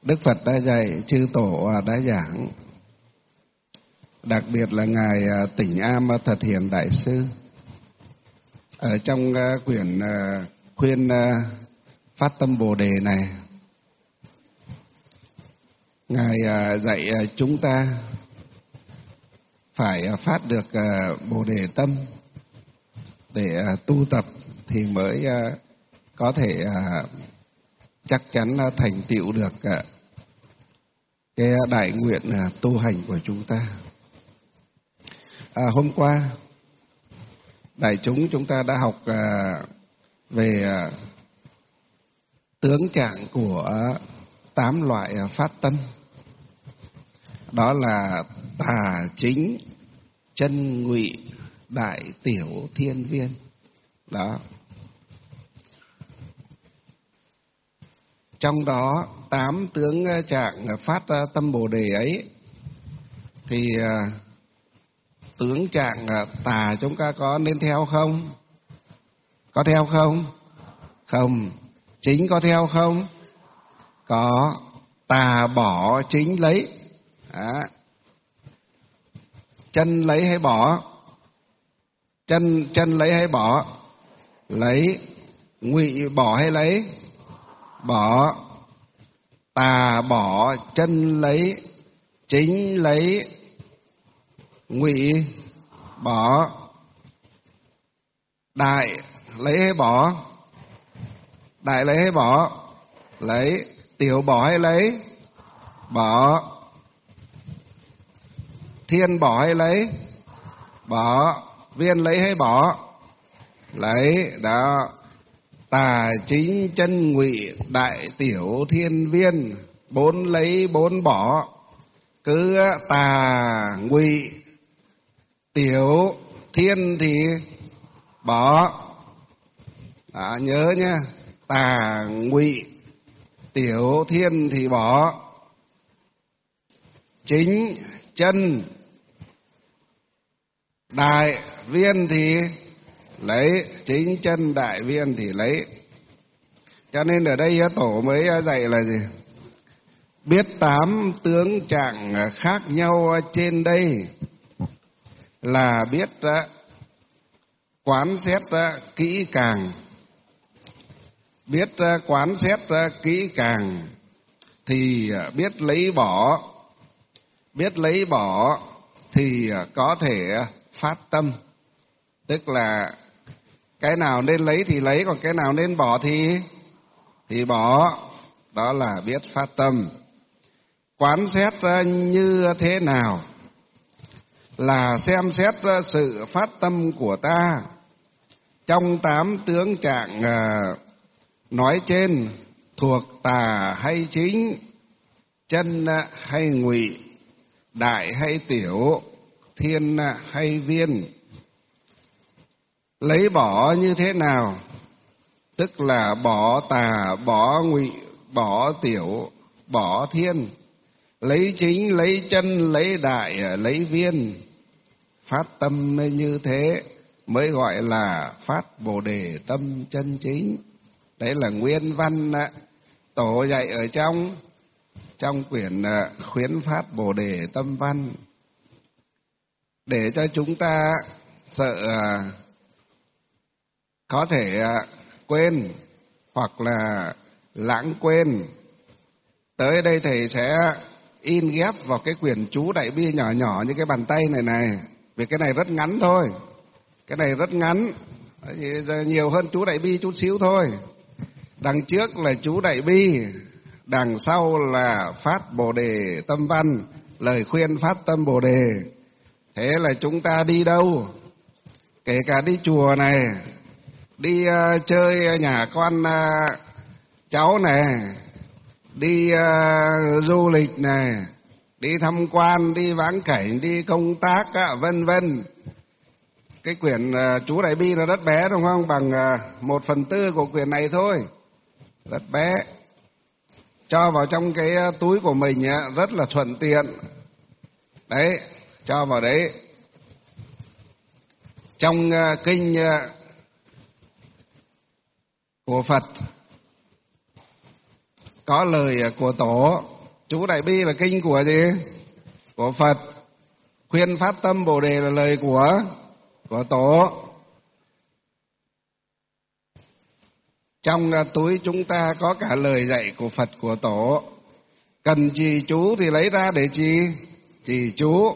Đức Phật đã dạy, chư tổ đã giảng, đặc biệt là ngài Tỉnh Am Thật Hiền Đại sư ở trong quyển khuyên phát tâm Bồ đề này, ngài dạy chúng ta phải phát được Bồ đề tâm để tu tập thì mới có thể chắc chắn thành tựu được cái đại nguyện tu hành của chúng ta. Hôm qua đại chúng ta đã học về tướng trạng của 8 loại phát tâm. Đó là tà, chính, chân, ngụy, đại, tiểu, thiên, viên. Đó. Trong đó 8 tướng trạng phát tâm Bồ đề ấy thì tướng trạng tà chúng ta có nên theo không? Có theo không? Không. Chính có theo không? Có. Tà bỏ, chính lấy. Đó. Chân lấy hay bỏ? Chân lấy hay bỏ? Lấy. Ngụy bỏ hay lấy? Bỏ. Tà bỏ, chân lấy, chính lấy, ngụy bỏ. Đại lấy hay bỏ? Đại lấy hay bỏ? Lấy. Tiểu bỏ hay lấy? Bỏ. Thiên bỏ hay lấy? Bỏ. Viên lấy hay bỏ? Lấy. Đó. Tà, chính, chân, ngụy, đại, tiểu, thiên, viên, 4 lấy 4 bỏ. Cứ tà, ngụy, tiểu, thiên thì bỏ. Đó, nhớ nhá. Tà, ngụy, tiểu, thiên thì bỏ. Chính, chân, đại, viên thì lấy. Chính, chân, đại, viên thì lấy. Cho nên ở đây tổ mới dạy là gì? Biết 8 tướng trạng khác nhau trên đây là biết quán xét kỹ càng. Biết quán xét kỹ càng thì biết lấy bỏ. Biết lấy bỏ thì có thể phát tâm. Tức là cái nào nên lấy thì lấy, còn cái nào nên bỏ thì bỏ. Đó là biết phát tâm. Quán xét như thế nào? Là xem xét sự phát tâm của ta trong 8 tướng trạng nói trên thuộc tà hay chính, chân hay ngụy, đại hay tiểu, thiên hay viên. Lấy bỏ như thế nào? Tức là bỏ tà, bỏ ngụy, bỏ tiểu, bỏ thiên. Lấy chính, lấy chân, lấy đại, lấy viên. Phát tâm như thế mới gọi là phát Bồ đề tâm chân chính. Đấy là nguyên văn tổ dạy ở trong quyển khuyến phát Bồ đề tâm văn. Để cho chúng ta sợ có thể quên hoặc là lãng quên, tới đây thầy sẽ in ghép vào cái quyển chú Đại Bi nhỏ nhỏ như cái bàn tay này. Vì cái này rất ngắn thôi. Cái này rất ngắn, nhiều hơn chú Đại Bi chút xíu thôi. Đằng trước là chú Đại Bi, đằng sau là phát Bồ đề tâm văn, lời khuyên phát tâm Bồ đề. Thế là chúng ta đi đâu, kể cả đi chùa này, đi chơi nhà con cháu này, đi du lịch này, đi tham quan, đi vãng cảnh, đi công tác vân vân. Cái quyển chú Đại Bi nó rất bé đúng không? Bằng 1/4 của quyển này thôi. Rất bé. Cho vào trong cái túi của mình rất là thuận tiện. Đấy, cho vào đấy. Trong kinh của Phật có lời của Tổ Chú Đại Bi là kinh của gì? Của Phật. Khuyên phát tâm Bồ Đề là lời của Tổ. Trong túi chúng ta có cả lời dạy của Phật, của Tổ. Cần trì chú thì lấy ra để trì chú.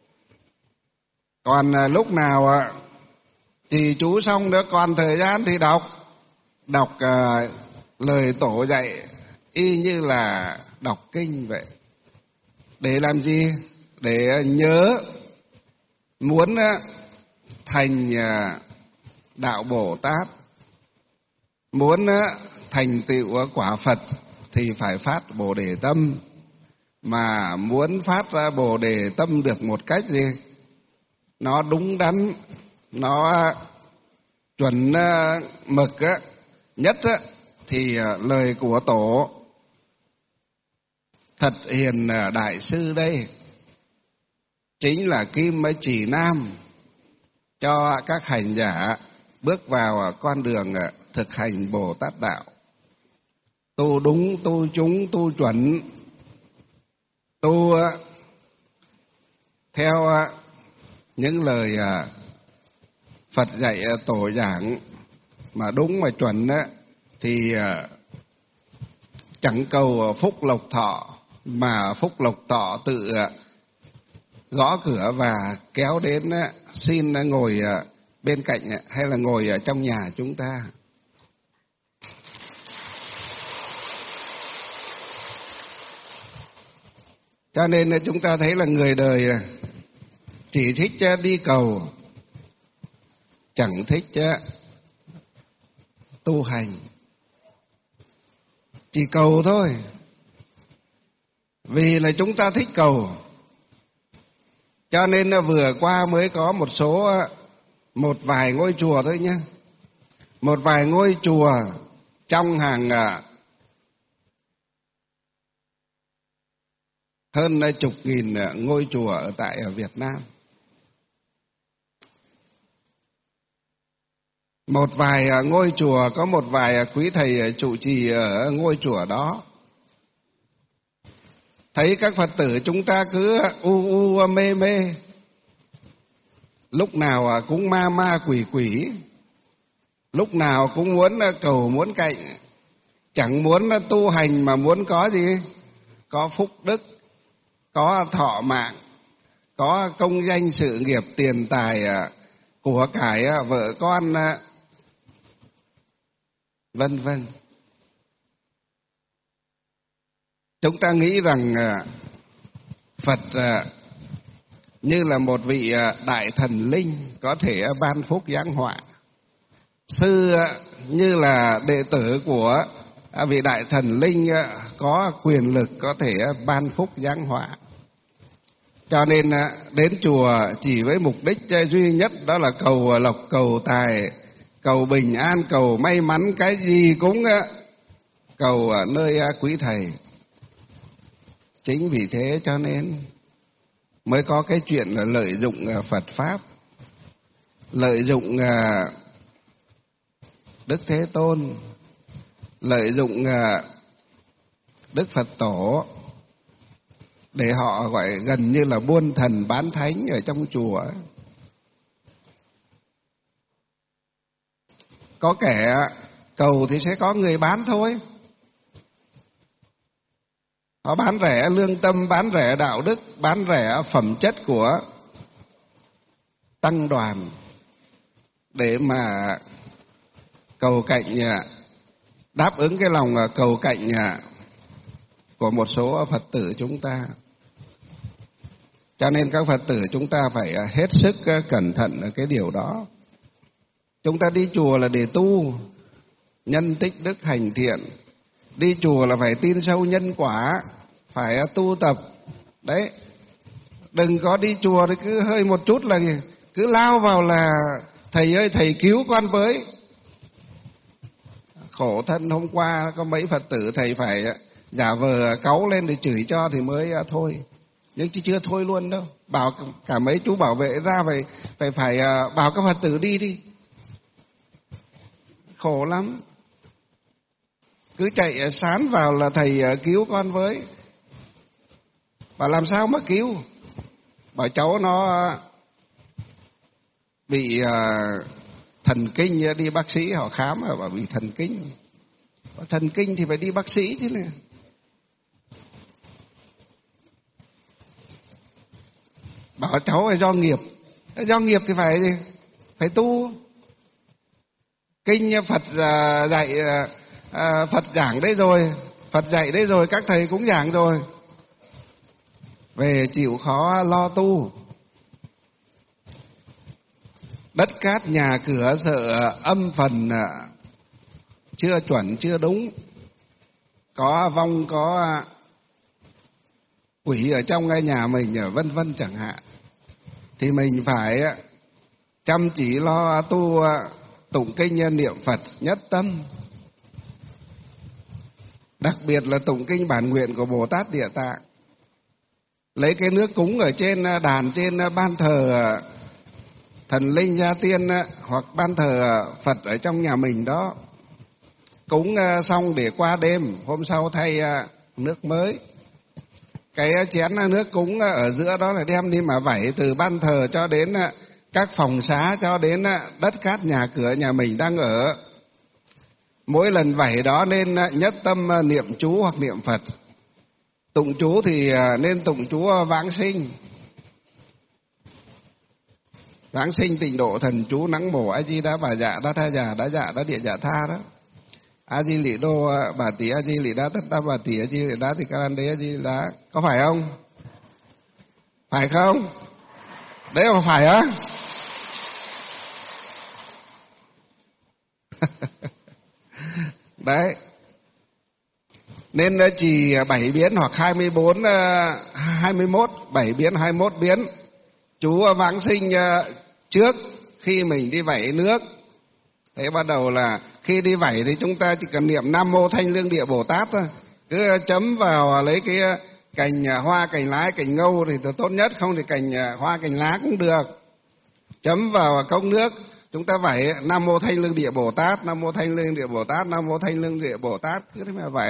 Còn lúc nào trì chú xong nữa còn thời gian thì đọc lời Tổ dạy y như là đọc kinh vậy. Để làm gì? Để nhớ. Muốn thành đạo Bồ Tát, muốn thành tựu quả Phật thì phải phát Bồ Đề tâm. Mà muốn phát ra Bồ Đề tâm được một cách gì? Nó đúng đắn, nó chuẩn mực nhất thì lời của Tổ. Thật hiền đại sư đây chính là kim chỉ nam cho các hành giả bước vào con đường thực hành Bồ Tát đạo. Tu đúng, tu trúng, tu chuẩn, tu theo những lời Phật dạy Tổ giảng mà đúng mà chuẩn thì chẳng cầu phúc lộc thọ, mà phúc lộc thọ tự gõ cửa và kéo đến xin ngồi bên cạnh hay là ngồi ở trong nhà chúng ta. Cho nên chúng ta thấy là người đời chỉ thích đi cầu, chẳng thích tu hành. Chỉ cầu thôi. Vì là chúng ta thích cầu, cho nên vừa qua mới có một vài ngôi chùa thôi nhé. Một vài ngôi chùa trong hàng hơn chục nghìn ngôi chùa ở tại Việt Nam. Một vài ngôi chùa, có một vài quý thầy trụ trì ở ngôi chùa đó. Thấy các Phật tử chúng ta cứ mê mê, lúc nào cũng ma quỷ quỷ, lúc nào cũng muốn cầu muốn cạnh, chẳng muốn tu hành mà muốn có gì? Có phúc đức, có thọ mạng, có công danh sự nghiệp, tiền tài, của cải, vợ con, vân vân. Chúng ta nghĩ rằng Phật như là một vị đại thần linh có thể ban phúc giáng họa. Sư như là đệ tử của vị đại thần linh có quyền lực có thể ban phúc giáng họa. Cho nên đến chùa chỉ với mục đích duy nhất đó là cầu lộc, cầu tài, cầu bình an, cầu may mắn, cái gì cũng cầu nơi quý thầy. Chính vì thế cho nên mới có cái chuyện là lợi dụng Phật Pháp, lợi dụng Đức Thế Tôn, lợi dụng Đức Phật Tổ để họ gọi gần như là buôn thần bán thánh ở trong chùa. Có kẻ cầu thì sẽ có người bán thôi. Họ bán rẻ lương tâm, bán rẻ đạo đức, bán rẻ phẩm chất của tăng đoàn để mà cầu cạnh, đáp ứng cái lòng cầu cạnh của một số Phật tử chúng ta. Cho nên các Phật tử chúng ta phải hết sức cẩn thận ở cái điều đó. Chúng ta đi chùa là để tu nhân tích đức hành thiện. Đi chùa là phải tin sâu nhân quả, phải tu tập. Đấy, đừng có đi chùa thì cứ hơi một chút là cứ lao vào là thầy ơi thầy cứu con với. Khổ thân, hôm qua có mấy Phật tử thầy phải giả vờ cáu lên để chửi cho thì mới thôi. Nhưng chứ chưa thôi luôn đâu. Bảo cả mấy chú bảo vệ ra phải bảo các Phật tử đi. Khổ lắm. Cứ chạy sán vào là thầy cứu con với. Bảo làm sao mà cứu? Bảo cháu nó bị thần kinh, đi bác sĩ họ khám bảo bị thần kinh. Bảo thần kinh thì phải đi bác sĩ chứ này. Bảo cháu phải do nghiệp. Do nghiệp thì phải gì? Phải tu. Kinh Phật dạy, Phật giảng đấy rồi, Phật dạy đấy rồi, các thầy cũng giảng rồi. Về chịu khó lo tu. Đất cát nhà cửa sợ âm phần chưa chuẩn, chưa đúng. Có vong, có quỷ ở trong cái nhà mình, vân vân chẳng hạn. Thì mình phải chăm chỉ lo tu, tụng kinh niệm Phật nhất tâm. Đặc biệt là tụng kinh bản nguyện của Bồ Tát Địa Tạng. Lấy cái nước cúng ở trên đàn, trên ban thờ thần linh gia tiên hoặc ban thờ Phật ở trong nhà mình đó, cúng xong để qua đêm, hôm sau thay nước mới. Cái chén nước cúng ở giữa đó là đem đi mà vẩy từ ban thờ cho đến các phòng xá, cho đến đất cát nhà cửa nhà mình đang ở. Mỗi lần vẩy đó nên nhất tâm niệm chú hoặc niệm Phật. Tụng chú thì nên tụng chú vãng sinh. Vãng sinh tịnh độ thần chú nắng mổ A Di Đà Bà Dạ Đa Tha Già Đá Dạ Đá Địa Dạ Tha đó. A Di Lị Đô Bà Tỳ A Di Lị Đá Tất Ta Bà Tỳ A Di Lị Đá Thì Ca Lan Đế A Di Lị Đá. Có phải không? Phải không? Đấy là phải á? Đấy. Nên chỉ 7 biến hoặc 24, 21, 7 biến, 21 biến. Chú vãng sinh trước khi mình đi vẩy nước. Thế bắt đầu là khi đi vẩy thì chúng ta chỉ cần niệm Nam Mô Thanh Lương Địa Bồ Tát thôi. Cứ chấm vào lấy cái cành hoa, cành lá, cành ngâu thì tốt nhất, không thì cành hoa, cành lá cũng được. Chấm vào cốc nước, chúng ta vẩy Nam Mô Thanh Lương Địa Bồ Tát, Nam Mô Thanh Lương Địa Bồ Tát, Nam Mô Thanh Lương Địa Bồ Tát, cứ thế mà vẩy.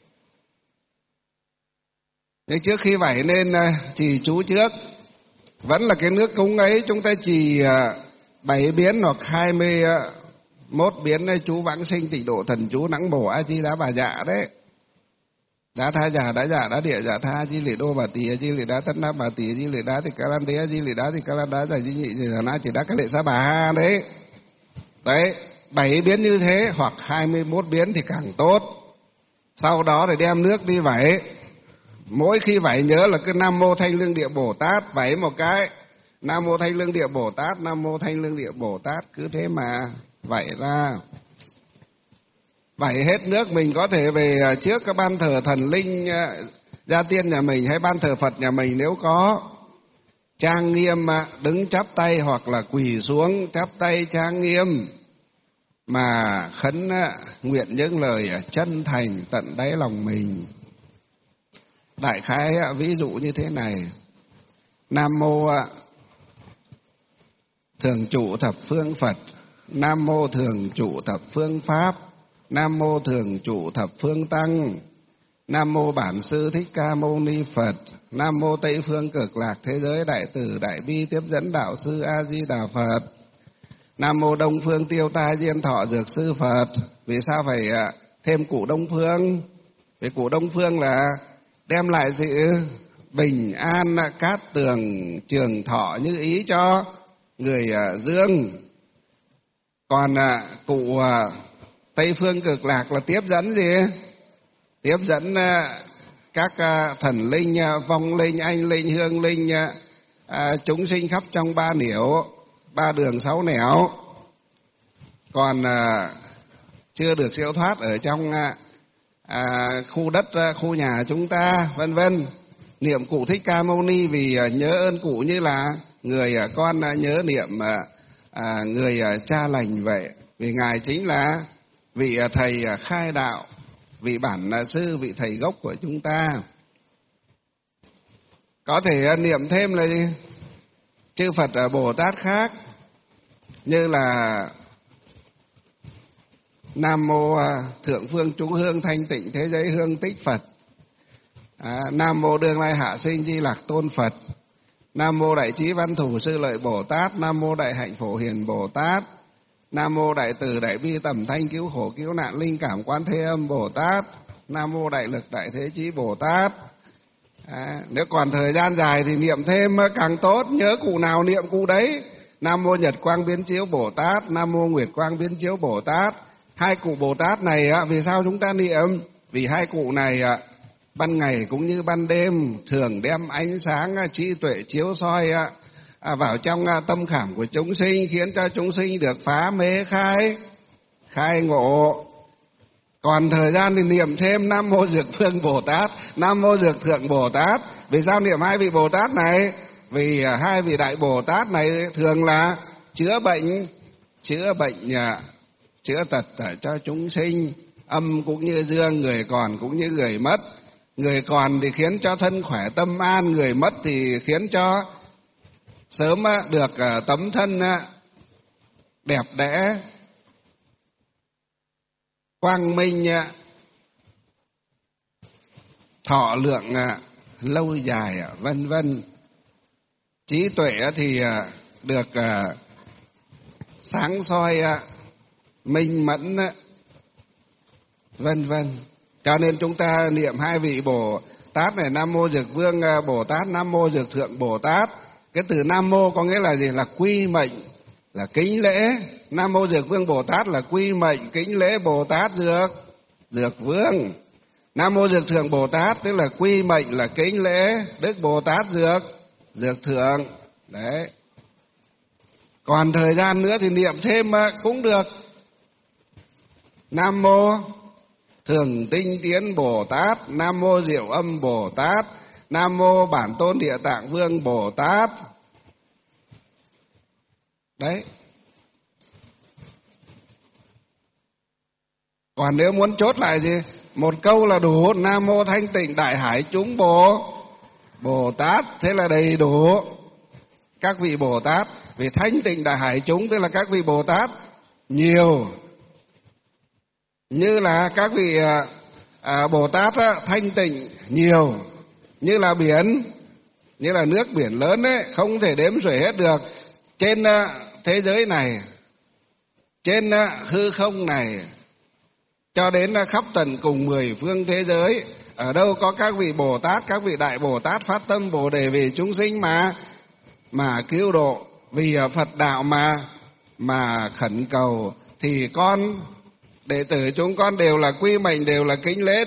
Nhưng trước khi vẩy nên trì chú trước. Vẫn là cái nước cúng ấy, chúng ta trì 7 biến hoặc 21 biến chú vãng sinh tịnh độ thần chú nắng mổ A Di Đà Bà Dạ đấy. Đá Tha Già Đá Dạ Đá Địa Dạ Tha A Di Lị Đô Bà Tỳ A Di Lị Đá Tất Na Bà Tỳ A Di Lị Đá Thì Ca Lan Đế A Di Lị Đá Thì Ca Lan Đá Giải Di Nhị Giải Na Chỉ Đá Cái Lệ Sa Bà Ha đấy. Đấy, 7 biến như thế hoặc 21 biến thì càng tốt. Sau đó thì đem nước đi vẩy. Mỗi khi vẩy nhớ là cái Nam Mô Thanh Lương Địa Bồ Tát, vẩy một cái Nam Mô Thanh Lương Địa Bồ Tát, Nam Mô Thanh Lương Địa Bồ Tát, cứ thế mà vẩy ra. Vẩy hết nước mình có thể về trước các ban thờ thần linh gia tiên nhà mình hay ban thờ Phật nhà mình, nếu có trang nghiêm đứng chắp tay hoặc là quỳ xuống chắp tay trang nghiêm mà khấn nguyện những lời chân thành tận đáy lòng mình. Đại khái ví dụ như thế này: Nam Mô Thường Trụ Thập Phương Phật, Nam Mô Thường Trụ Thập Phương Pháp, Nam Mô Thường Trụ Thập Phương Tăng, Nam Mô Bản Sư Thích Ca Mâu Ni Phật, Nam Mô Tây Phương Cực Lạc Thế Giới Đại Từ Đại Bi Tiếp Dẫn Đạo Sư A Di Đà Phật, Nam Mô Đông Phương Tiêu Tai Diên Thọ Dược Sư Phật. Vì sao phải thêm cụ Đông Phương? Vì cụ Đông Phương là đem lại sự bình an, cát tường, trường thọ như ý cho người dương. Còn cụ Tây Phương Cực Lạc là tiếp dẫn gì? Tiếp dẫn các thần linh, vong linh, anh linh, hương linh, chúng sinh khắp trong 3 nẻo, 3 đường 6 nẻo. Còn chưa được siêu thoát ở trong khu đất, khu nhà chúng ta, vân vân. Niệm cụ Thích Ca Mâu Ni vì nhớ ơn cụ như là người con nhớ niệm người cha lành vậy. Vì Ngài chính là vị thầy khai đạo, vị bản sư, vị thầy gốc của chúng ta. Có thể niệm thêm là gì? Chư Phật Bồ Tát khác, như là Nam Mô Thượng Phương Trung Hương Thanh Tịnh Thế Giới Hương Tích Phật, Nam mô Đương Lai Hạ Sinh Di Lặc Tôn Phật. Nam mô Đại Trí Văn Thủ Sư Lợi Bồ Tát. Nam mô Đại Hạnh Phổ Hiền Bồ Tát. Nam mô Đại Từ Đại Bi Tầm Thanh Cứu Khổ Cứu Nạn Linh Cảm Quan Thế Âm Bồ Tát. Nam mô Đại Lực Đại Thế Chí Bồ Tát. Nếu còn thời gian dài thì niệm thêm càng tốt, nhớ cụ nào niệm cụ đấy. Nam mô Nhật Quang Biến Chiếu Bồ Tát. Nam mô Nguyệt Quang Biến Chiếu Bồ Tát. Hai cụ Bồ Tát này vì sao chúng ta niệm? Vì hai cụ này ban ngày cũng như ban đêm thường đem ánh sáng trí tuệ chiếu soi vào trong tâm khảm của chúng sinh, khiến cho chúng sinh được phá mê khai ngộ. Còn thời gian thì niệm thêm Nam mô Dược Phương Bồ Tát, Nam mô Dược Thượng Bồ Tát. Vì sao niệm hai vị Bồ Tát này? Vì hai vị Đại Bồ Tát này thường là chữa bệnh chữa tật cho chúng sinh, âm cũng như dương, người còn cũng như người mất. Người còn thì khiến cho thân khỏe tâm an, người mất thì khiến cho sớm được tấm thân đẹp đẽ, quang minh, thọ lượng lâu dài, vân vân. Trí tuệ thì được sáng soi, minh mẫn, vân vân. Cho nên chúng ta niệm hai vị Bồ Tát này, Nam mô Dược Vương Bồ Tát, Nam mô Dược Thượng Bồ Tát. Cái từ Nam mô có nghĩa là gì? Là quy mệnh, là kính lễ. Nam mô Dược Vương Bồ Tát là quy mệnh kính lễ Bồ Tát Dược Vương. Nam mô Dược Thượng Bồ Tát tức là quy mệnh là kính lễ Đức Bồ Tát Dược Thượng. Đấy. Còn thời gian nữa thì niệm thêm cũng được. Nam mô Thường Tinh Tiến Bồ Tát, Nam mô Diệu Âm Bồ Tát, Nam mô Bản Tôn Địa Tạng Vương Bồ Tát. Đấy. Còn nếu muốn chốt lại gì? Một câu là đủ. Nam mô Thanh Tịnh Đại Hải Chúng Bồ Tát. Thế là đầy đủ các vị Bồ Tát. Vì Thanh Tịnh Đại Hải Chúng tức là các vị Bồ Tát nhiều, như là các vị Bồ Tát thanh tịnh nhiều, như là biển, như là nước biển lớn ấy, không thể đếm xuể hết được. Trên thế giới này, trên hư không này, cho đến khắp tận cùng 10 phương thế giới, ở đâu có các vị Bồ Tát, các vị Đại Bồ Tát phát tâm Bồ Đề vì chúng sinh mà cứu độ, vì Phật đạo mà khẩn cầu, thì con đệ tử chúng con đều là quy mệnh, đều là kính lễ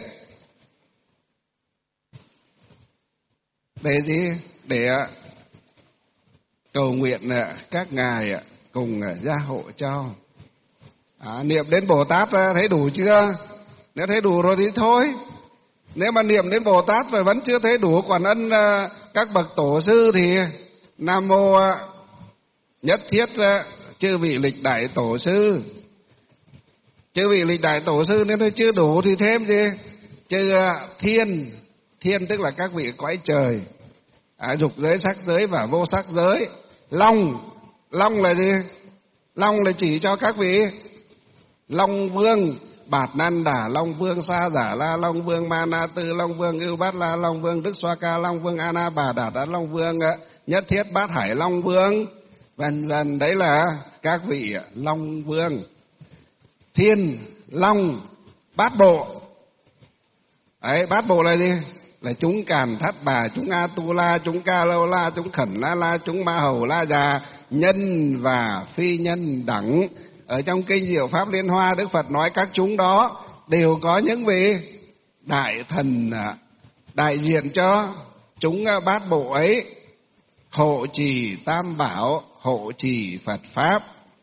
để gì? Để cầu nguyện các ngài cùng gia hộ cho. Niệm đến Bồ Tát thấy đủ chưa? Nếu thấy đủ rồi thì thôi. Nếu mà niệm đến Bồ Tát mà vẫn chưa thấy đủ, còn ân các bậc tổ sư thì Nam mô Nhất Thiết chư vị lịch đại tổ sư. Chư vị lịch đại tổ sư nếu thấy chưa đủ thì thêm gì? Chư thiên tức là các vị cõi trời, dục giới, sắc giới và vô sắc giới. Long là gì? Long là chỉ cho các vị Long Vương, Bạt Nan Đà Long Vương, Sa Giả La Long Vương, Ma Na Tư Long Vương, Ưu Bát La Long Vương, Đức Xoa Ca Long Vương, A Na Bà Đạt Đa Long Vương, Nhất Thiết Bát Hải Long Vương, vân vân. Đấy là các vị Long Vương. Thiên Long Bát Bộ. Đấy, Bát Bộ là gì? Là chúng Càn Thắt Bà, chúng A Tu La, chúng Ca Lâu La, chúng Khẩn La La, chúng Ma Hầu La Già, nhân và phi nhân đẳng. Ở trong kinh Diệu Pháp Liên Hoa, Đức Phật nói các chúng đó đều có những vị đại thần đại diện cho chúng Bát Bộ ấy, hộ trì Tam Bảo, hộ trì Phật Pháp.